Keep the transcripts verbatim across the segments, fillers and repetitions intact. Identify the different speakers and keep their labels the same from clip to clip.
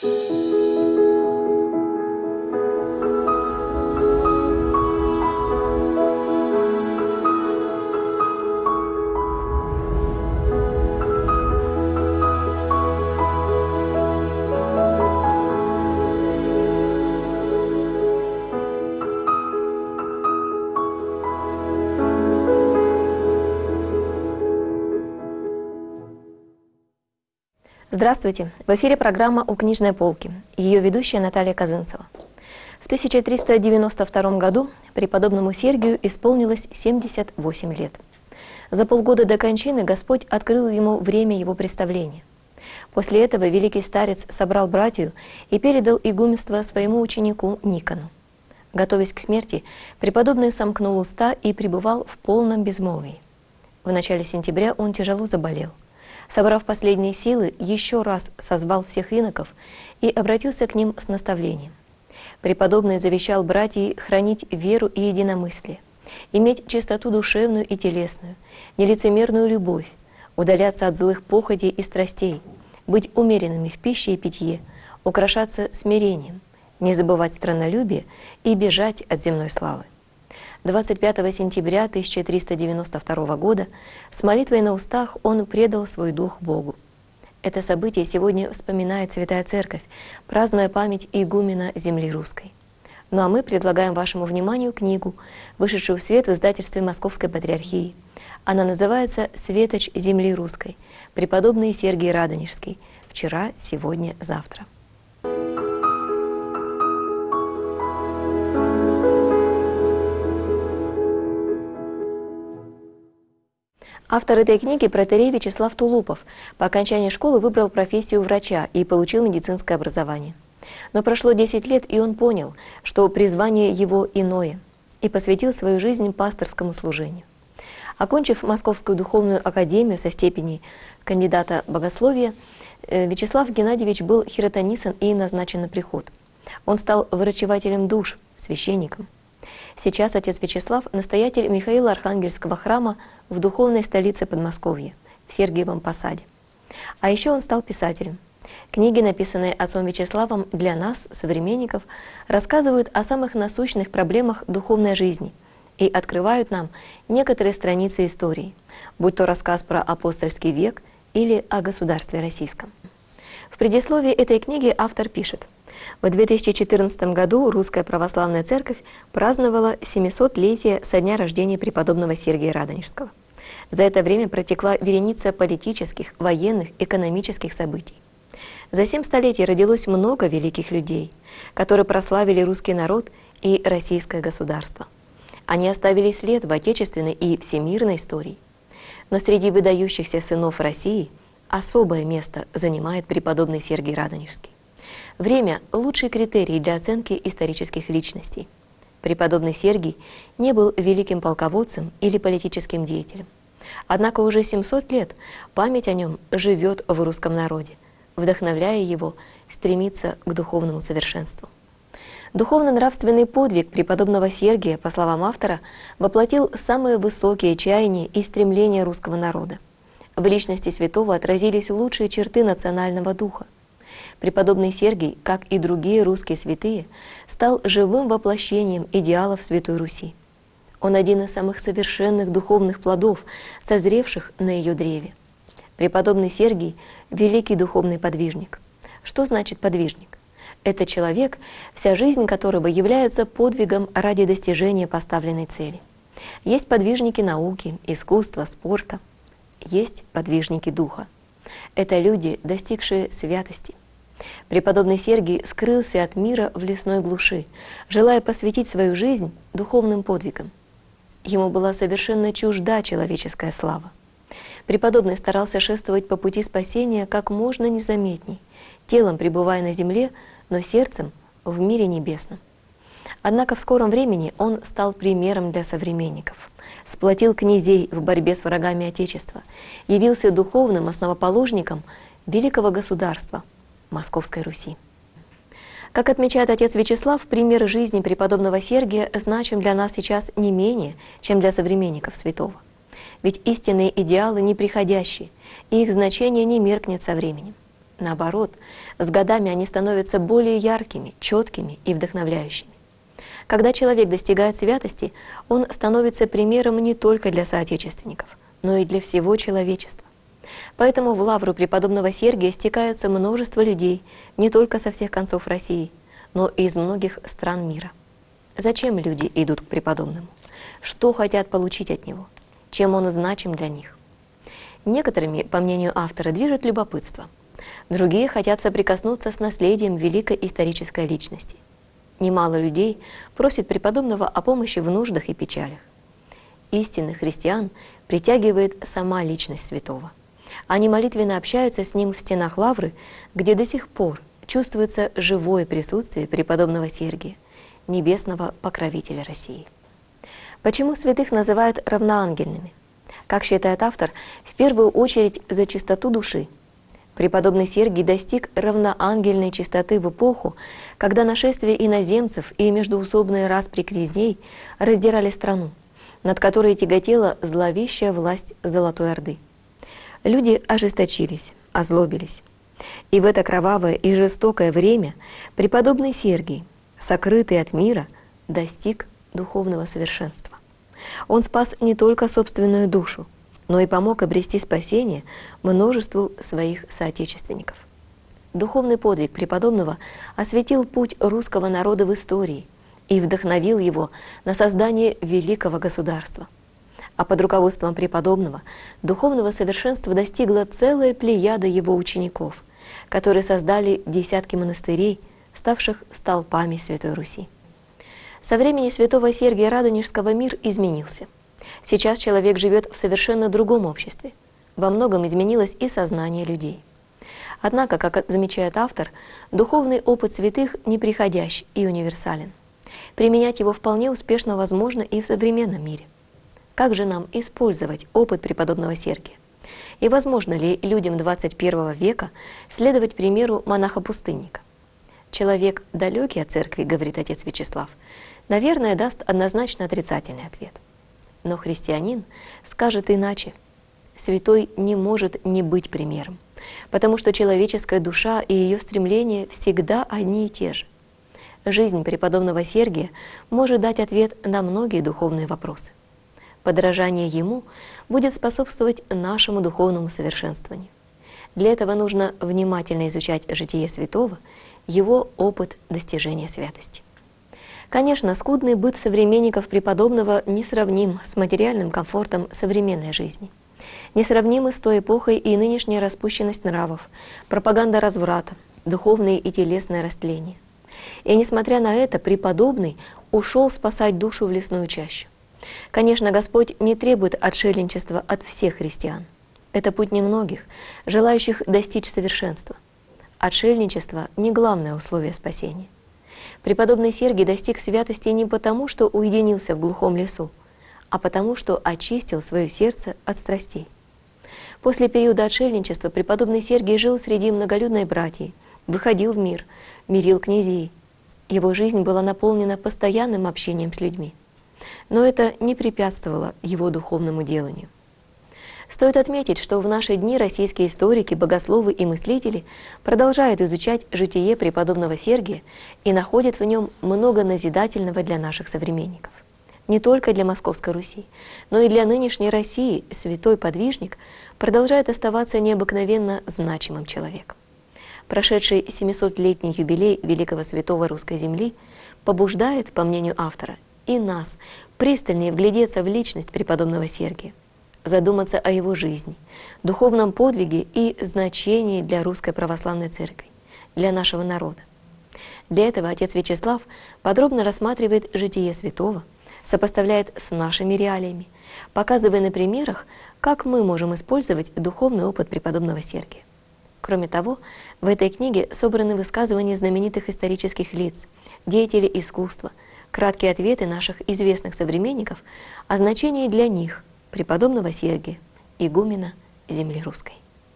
Speaker 1: Здравствуйте! В эфире программа «У книжной полки». Ее ведущая Наталья Козынцева. В тысяча триста девяносто втором году преподобному Сергию исполнилось семьдесят восемь лет. За полгода до кончины Господь открыл ему время его представления. После этого великий старец собрал братью и передал игуменство своему ученику Никону. Готовясь к смерти, преподобный сомкнул уста и пребывал в полном безмолвии. В начале сентября он тяжело заболел. Собрав последние силы, еще раз созвал всех иноков и обратился к ним с наставлением. Преподобный завещал братьям хранить веру и единомыслие, иметь чистоту душевную и телесную, нелицемерную любовь, удаляться от злых похотей и страстей, быть умеренными в пище и питье, украшаться смирением, не забывать страннолюбие и бежать от земной славы. двадцать пятого сентября тысяча триста девяносто второго года с молитвой на устах он предал свой дух Богу. Это событие сегодня вспоминает Святая Церковь, празднуя память игумена земли русской. Ну а мы предлагаем вашему вниманию книгу, вышедшую в свет в издательстве Московской Патриархии. Она называется «Светоч земли русской. Преподобный Сергий Радонежский. Вчера, сегодня, завтра». Автор этой книги протоиерей Вячеслав Тулупов по окончании школы выбрал профессию врача и получил медицинское образование. Но прошло десять лет, и он понял, что призвание его иное, и посвятил свою жизнь пасторскому служению. Окончив Московскую духовную академию со степени кандидата богословия, Вячеслав Геннадьевич был хиротонисан и назначен на приход. Он стал врачевателем душ, священником. Сейчас отец Вячеслав – настоятель Михаила Архангельского храма в духовной столице Подмосковья, в Сергиевом Посаде. А еще он стал писателем. Книги, написанные отцом Вячеславом для нас, современников, рассказывают о самых насущных проблемах духовной жизни и открывают нам некоторые страницы истории, будь то рассказ про апостольский век или о государстве российском. В предисловии этой книги автор пишет: в две тысячи четырнадцатом году Русская Православная Церковь праздновала семисотлетие со дня рождения преподобного Сергия Радонежского. За это время протекла вереница политических, военных, экономических событий. За семь столетий родилось много великих людей, которые прославили русский народ и российское государство. Они оставили след в отечественной и всемирной истории. Но среди выдающихся сынов России особое место занимает преподобный Сергий Радонежский. Время – лучший критерий для оценки исторических личностей. Преподобный Сергий не был великим полководцем или политическим деятелем. Однако уже семьсот лет память о нем живет в русском народе, вдохновляя его стремиться к духовному совершенству. Духовно-нравственный подвиг преподобного Сергия, по словам автора, воплотил самые высокие чаяния и стремления русского народа. В личности святого отразились лучшие черты национального духа. Преподобный Сергий, как и другие русские святые, стал живым воплощением идеалов Святой Руси. Он один из самых совершенных духовных плодов, созревших на ее древе. Преподобный Сергий – великий духовный подвижник. Что значит подвижник? Это человек, вся жизнь которого является подвигом ради достижения поставленной цели. Есть подвижники науки, искусства, спорта. Есть подвижники духа. Это люди, достигшие святости. Преподобный Сергий скрылся от мира в лесной глуши, желая посвятить свою жизнь духовным подвигам. Ему была совершенно чужда человеческая слава. Преподобный старался шествовать по пути спасения как можно незаметней, телом пребывая на земле, но сердцем в мире небесном. Однако в скором времени он стал примером для современников, сплотил князей в борьбе с врагами Отечества, явился духовным основоположником великого государства – Московской Руси. Как отмечает отец Вячеслав, пример жизни преподобного Сергия значим для нас сейчас не менее, чем для современников святого. Ведь истинные идеалы неприходящие, и их значение не меркнет со временем. Наоборот, с годами они становятся более яркими, четкими и вдохновляющими. Когда человек достигает святости, он становится примером не только для соотечественников, но и для всего человечества. Поэтому в лавру преподобного Сергия стекается множество людей не только со всех концов России, но и из многих стран мира. Зачем люди идут к преподобному? Что хотят получить от него? Чем он значим для них? Некоторыми, по мнению автора, движет любопытство. Другие хотят соприкоснуться с наследием великой исторической личности. Немало людей просит преподобного о помощи в нуждах и печалях. Истинных христиан притягивает сама личность святого. Они молитвенно общаются с ним в стенах лавры, где до сих пор чувствуется живое присутствие преподобного Сергия, небесного покровителя России. Почему святых называют равноангельными? Как считает автор, в первую очередь за чистоту души. Преподобный Сергий достиг равноангельной чистоты в эпоху, когда нашествие иноземцев и междоусобные распри князей раздирали страну, над которой тяготела зловещая власть Золотой Орды. Люди ожесточились, озлобились. И в это кровавое и жестокое время преподобный Сергий, сокрытый от мира, достиг духовного совершенства. Он спас не только собственную душу, но и помог обрести спасение множеству своих соотечественников. Духовный подвиг преподобного осветил путь русского народа в истории и вдохновил его на создание великого государства. А под руководством преподобного духовного совершенства достигла целая плеяда его учеников, которые создали десятки монастырей, ставших столпами Святой Руси. Со времени святого Сергия Радонежского мир изменился. Сейчас человек живет в совершенно другом обществе. Во многом изменилось и сознание людей. Однако, как замечает автор, духовный опыт святых неприходящ и универсален. Применять его вполне успешно возможно и в современном мире. Как же нам использовать опыт преподобного Сергия? И возможно ли людям двадцать первого века следовать примеру монаха-пустынника? Человек, далекий от церкви, говорит отец Вячеслав, наверное, даст однозначно отрицательный ответ. Но христианин скажет иначе. Святой не может не быть примером, потому что человеческая душа и ее стремления всегда одни и те же. Жизнь преподобного Сергия может дать ответ на многие духовные вопросы. Подражание ему будет способствовать нашему духовному совершенствованию. Для этого нужно внимательно изучать житие святого, его опыт достижения святости. Конечно, скудный быт современников преподобного несравним с материальным комфортом современной жизни. Несравнимы с той эпохой и нынешняя распущенность нравов, пропаганда разврата, духовное и телесное растление. И несмотря на это, преподобный ушел спасать душу в лесную чащу. Конечно, Господь не требует отшельничества от всех христиан. Это путь немногих, желающих достичь совершенства. Отшельничество – не главное условие спасения. Преподобный Сергий достиг святости не потому, что уединился в глухом лесу, а потому, что очистил свое сердце от страстей. После периода отшельничества преподобный Сергий жил среди многолюдной братьи, выходил в мир, мирил князей. Его жизнь была наполнена постоянным общением с людьми. Но это не препятствовало его духовному деланию. Стоит отметить, что в наши дни российские историки, богословы и мыслители продолжают изучать житие преподобного Сергия и находят в нем много назидательного для наших современников. Не только для Московской Руси, но и для нынешней России святой подвижник продолжает оставаться необыкновенно значимым человеком. Прошедший семисотлетний юбилей великого святого русской земли побуждает, по мнению автора, и нас пристальнее вглядеться в личность преподобного Сергия, задуматься о его жизни, духовном подвиге и значении для Русской Православной Церкви, для нашего народа. Для этого отец Вячеслав подробно рассматривает житие святого, сопоставляет с нашими реалиями, показывая на примерах, как мы можем использовать духовный опыт преподобного Сергия. Кроме того, в этой книге собраны высказывания знаменитых исторических лиц, деятелей искусства, краткие ответы наших известных современников о значении для них преподобного Сергия, игумена земли русской.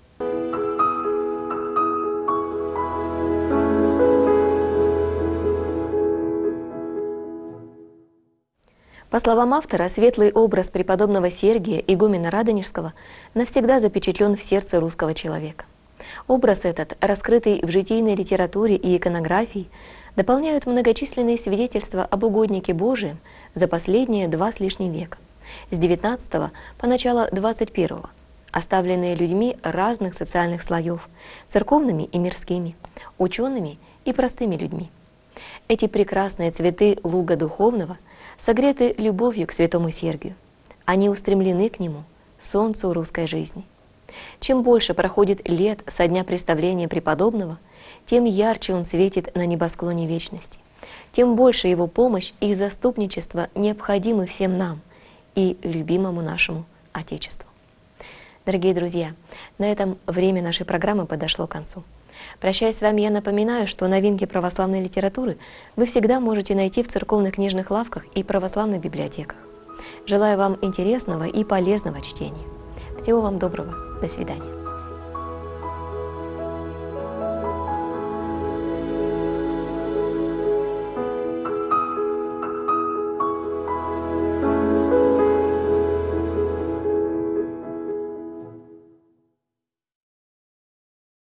Speaker 1: По словам автора, светлый образ преподобного Сергия, игумена Радонежского, навсегда запечатлен в сердце русского человека. Образ этот, раскрытый в житийной литературе и иконографии, дополняют многочисленные свидетельства об угоднике Божием за последние два с лишним века, с девятнадцатого по начало двадцать первого, оставленные людьми разных социальных слоев, церковными и мирскими, учеными и простыми людьми. Эти прекрасные цветы луга духовного согреты любовью к святому Сергию. Они устремлены к нему, солнцу русской жизни. Чем больше проходит лет со дня представления преподобного, тем ярче он светит на небосклоне вечности, тем больше его помощь и заступничество необходимы всем нам и любимому нашему Отечеству. Дорогие друзья, на этом время нашей программы подошло к концу. Прощаясь с вами, я напоминаю, что новинки православной литературы вы всегда можете найти в церковных книжных лавках и православных библиотеках. Желаю вам интересного и полезного чтения. Всего вам доброго. До свидания.